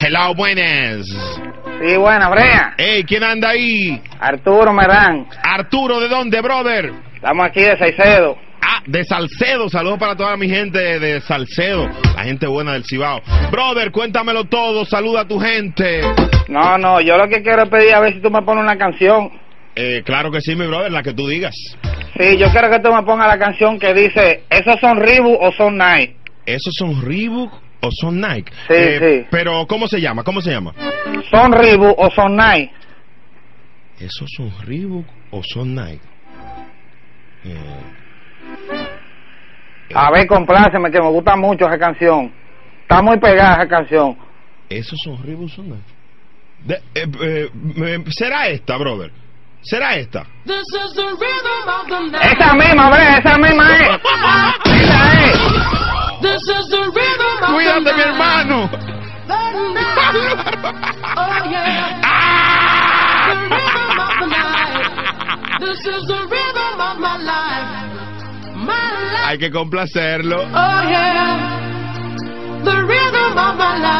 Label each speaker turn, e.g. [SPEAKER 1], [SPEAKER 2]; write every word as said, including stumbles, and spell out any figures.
[SPEAKER 1] Hello, buenas.
[SPEAKER 2] Sí, buena, Brea.
[SPEAKER 1] Hey, ¿quién anda ahí?
[SPEAKER 2] Arturo Merán.
[SPEAKER 1] Arturo, ¿de dónde, brother?
[SPEAKER 2] Estamos aquí de Salcedo.
[SPEAKER 1] Ah, de Salcedo. Saludos para toda mi gente de Salcedo, la gente buena del Cibao. Brother, cuéntamelo todo, saluda a tu gente.
[SPEAKER 2] No, no, yo lo que quiero es pedir a ver si tú me pones una canción.
[SPEAKER 1] Eh, claro que sí, mi brother, la que tú digas.
[SPEAKER 2] Sí, yo quiero que tú me pongas la canción que dice, ¿esos son Reebok o son Nike?
[SPEAKER 1] ¿Esos son Reebok o son Nike?
[SPEAKER 2] Sí,
[SPEAKER 1] eh,
[SPEAKER 2] sí.
[SPEAKER 1] Pero, ¿cómo se llama? ¿Cómo se llama?
[SPEAKER 2] ¿Son Reebok o son Nike?
[SPEAKER 1] ¿Esos son Reebok o son Nike? Eh...
[SPEAKER 2] A ver, compláceme, que me gusta mucho esa canción. Está muy pegada esa canción.
[SPEAKER 1] ¿Esos son Reebok o son Nike? De, eh, eh, eh, ¿Será esta, brother? ¿Será esta?
[SPEAKER 2] Esa misma, Brea, esa misma es. Esa es.
[SPEAKER 1] Cuídate, mi hermano. Hay que complacerlo.
[SPEAKER 3] Oh yeah, the rhythm of my life.